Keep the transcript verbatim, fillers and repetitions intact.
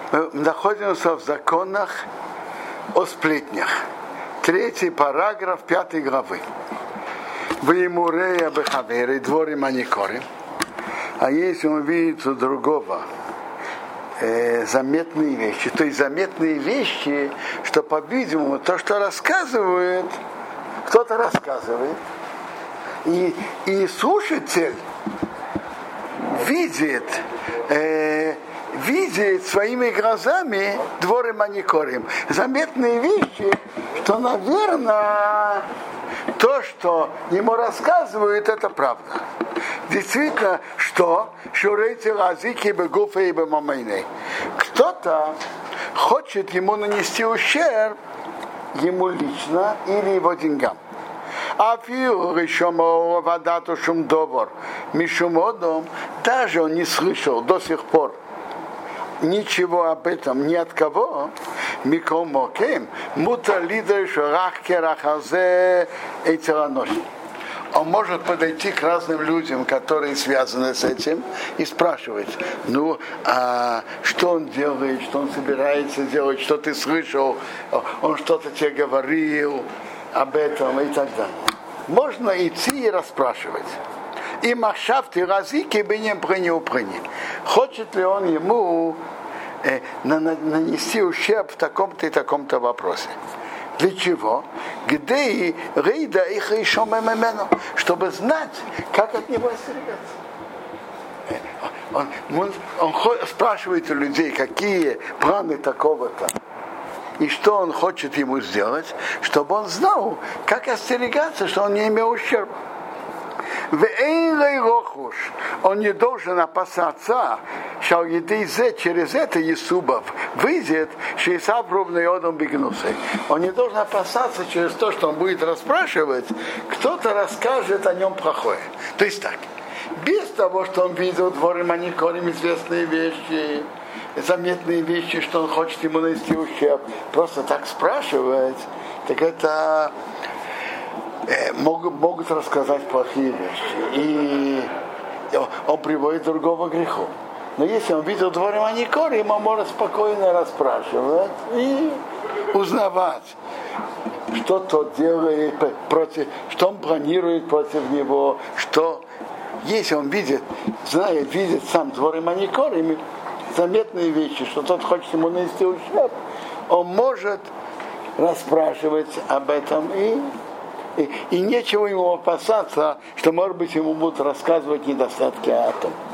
Мы находимся в законах о сплетнях. Третий параграф пятой главы. Веймурея бехаверы, дворы маникоры. А если он видит у другого э, заметные вещи, то есть заметные вещи, что, по-видимому, то, что рассказывает, кто-то рассказывает, и, и слушатель видит, э, видит своими глазами дворы маникорим. Заметные вещи, что, наверное, то, что ему рассказывают, это правда. Действительно, что кто-то хочет ему нанести ущерб, ему лично или его деньгам. А даже он не слышал до сих пор ничего об этом ни от кого, он может подойти к разным людям, которые связаны с этим, и спрашивать, ну, а что он делает, что он собирается делать, что ты слышал, он что-то тебе говорил об этом и так далее. Можно идти и расспрашивать. И махшафты разики бы не принял принял. Хочет ли он ему э, нанести ущерб в таком-то и таком-то вопросе? Для чего? Где и рейда их еще мемену, чтобы знать, как от него остерегаться. Он, он, он спрашивает у людей, какие планы такого-то, и что он хочет ему сделать, чтобы он знал, как остерегаться, что он не имел ущерба. Он не должен опасаться, что через это Исубов выйдет, что Исав ровно Йодом бегнулся. Он не должен опасаться через то, что он будет расспрашивать, кто-то расскажет о нем плохое. То есть так, без того, что он видел дворы маникорим, известные вещи, заметные вещи, что он хочет ему нанести ущерб, просто так спрашивать, так это могут, могут рассказать плохие вещи. И он приводит другого к греху. Но если он видел дворы маникорим, он может спокойно расспрашивать и узнавать, что тот делает против, что он планирует против него, что если он видит, знает, видит сам дворы маникорим, заметные вещи, что тот хочет ему нанести ущерб, он может расспрашивать об этом и, и, и нечего ему опасаться, что, может быть, ему будут рассказывать недостатки о том.